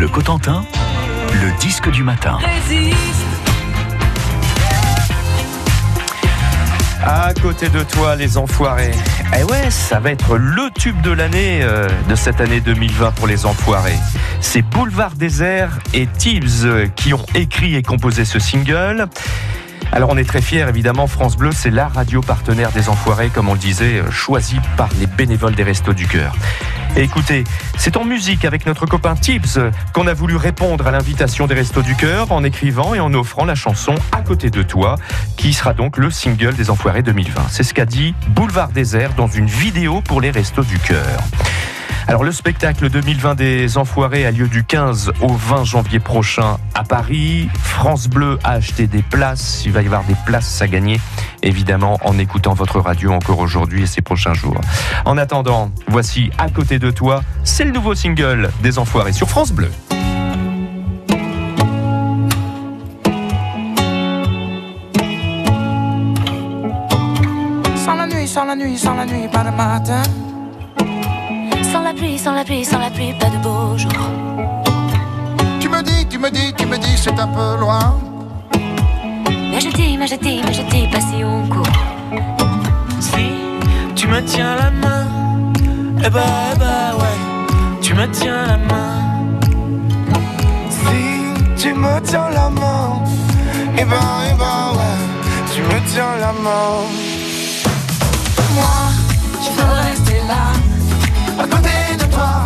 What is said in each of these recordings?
Bleu Cotentin, le disque du matin. À côté de toi, les enfoirés. Eh ouais, ça va être le tube de l'année, de cette année 2020 pour les enfoirés. C'est Boulevard Désert et Tibbs qui ont écrit et composé ce single. Alors on est très fiers, évidemment, France Bleu, c'est la radio partenaire des enfoirés, comme on le disait, choisie par les bénévoles des Restos du Cœur. Et écoutez, c'est en musique avec notre copain Tibbs qu'on a voulu répondre à l'invitation des Restos du Cœur en écrivant et en offrant la chanson À côté de toi, qui sera donc le single des enfoirés 2020. C'est ce qu'a dit Boulevard Désert dans une vidéo pour les Restos du Cœur. Alors le spectacle 2020 des Enfoirés a lieu du 15 au 20 janvier prochain à Paris. France Bleu a acheté des places. Il va y avoir des places à gagner, évidemment, en écoutant votre radio encore aujourd'hui et ces prochains jours. En attendant, voici À côté de toi. C'est le nouveau single des Enfoirés sur France Bleu. Sans la nuit, pas de matin. Sans la pluie, pas de beau jour. Tu me dis, c'est un peu loin. Mais je dis, pas si on court. Si tu me tiens la main, eh bah ouais, tu me tiens la main. Si tu me tiens la main, eh bah ouais, tu me tiens la main. Moi, je veux rester là. À côté de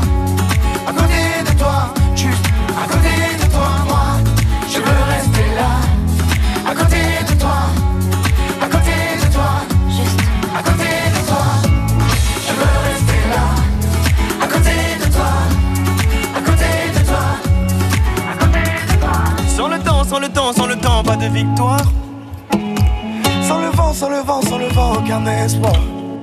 toi, juste à côté de toi, moi, je veux rester là. À côté de toi, Juste à côté de toi, je veux rester là. À côté de toi, à côté de toi. Sans le temps, pas de victoire. Sans le vent, aucun espoir.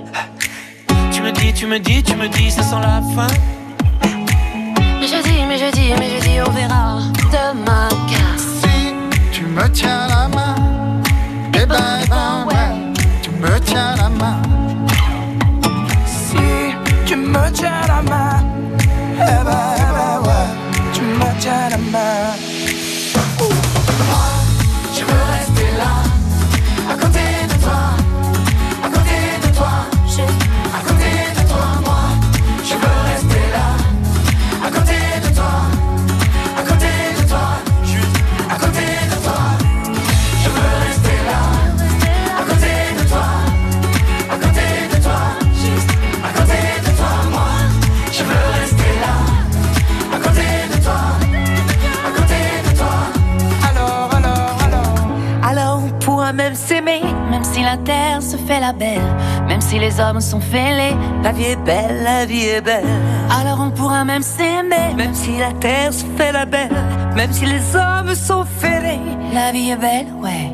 Tu me dis, ça sent la fin. Mais je dis, on verra demain. Car Si tu me tiens la main, eh ben ouais, tu me tiens la main. Si tu me tiens la main, eh ben ouais, tu me tiens la main. Moi, je veux rester là, à côté de toi, juste à côté de toi, moi, je veux rester là, à côté de toi, juste à côté de toi, je veux rester là, à côté de toi, juste à côté de toi, moi, je veux rester là, à côté de toi, Alors on pourra même s'aimer, même si la terre se fait la belle, même si les hommes sont fêlés, la vie est belle, la vie est belle. Alors on pourra même s'aimer, même si la terre se fait la belle, même si les hommes sont fêlés, la vie est belle, ouais.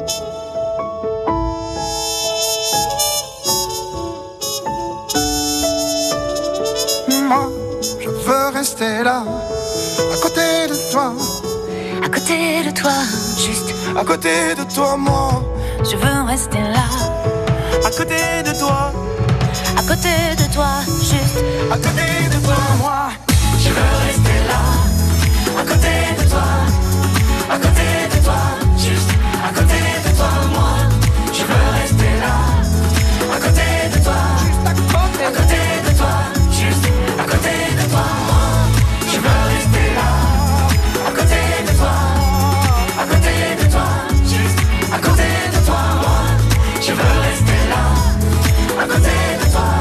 moi, je veux rester là, à côté de toi, À côté de toi, juste à côté de toi, moi, je veux rester là. À côté de toi, À côté de toi, juste à côté de toi, moi, je veux rester là, à côté de toi, juste à côté de toi, moi, je veux rester là, à côté de toi, juste à côté de toi, juste à côté de toi, moi, je veux rester là, à côté de toi, juste à côté de toi, moi, je veux rester là, à côté de toi,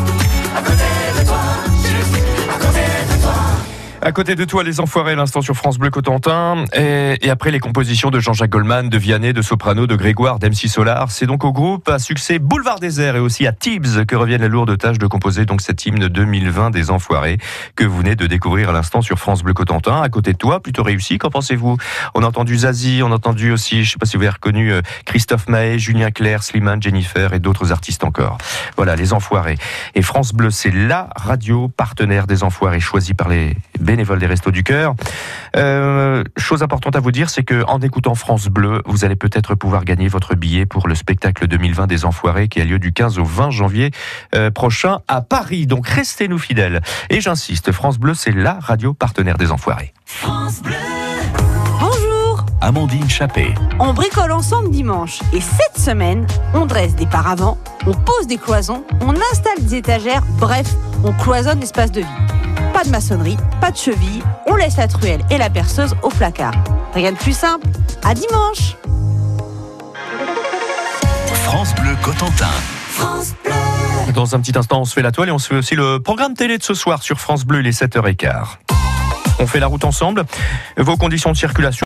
juste à côté de toi. À côté de toi, les enfoirés, l'instant sur France Bleu Cotentin. Et après les compositions de Jean-Jacques Goldman, de Vianney, de Soprano, de Grégoire, d'MC Solar, c'est donc au groupe à succès Boulevard Désert et aussi à Tibbs que reviennent la lourde tâche de composer donc cet hymne 2020 des enfoirés que vous venez de découvrir à l'instant sur France Bleu Cotentin. À côté de toi, plutôt réussi, qu'en pensez-vous? On a entendu Zazie, on a entendu aussi, je ne sais pas si vous avez reconnu Christophe Maé, Julien Clerc, Slimane, Jennifer et d'autres artistes encore. Voilà, les enfoirés. Et France Bleu, c'est la radio partenaire des enfoirés choisie par les bénévoles des Restos du Cœur. Chose importante à vous dire, c'est que en écoutant France Bleu, vous allez peut-être pouvoir gagner votre billet pour le spectacle 2020 des Enfoirés qui a lieu du 15 au 20 janvier prochain à Paris. Donc restez-nous fidèles. Et j'insiste, France Bleu, c'est la radio partenaire des Enfoirés. France Bleu. Bonjour, Amandine Chappé. on bricole ensemble dimanche et cette semaine, on dresse des paravents, on pose des cloisons, on installe des étagères, bref, on cloisonne l'espace de vie. Pas de maçonnerie, pas de cheville, on laisse la truelle et la perceuse au placard. Rien de plus simple, à dimanche. France Bleu Cotentin. France Bleu. Dans un petit instant, on se fait la toile et on se fait aussi le programme télé de ce soir sur France Bleu, il est 7h15. On fait la route ensemble. Vos conditions de circulation.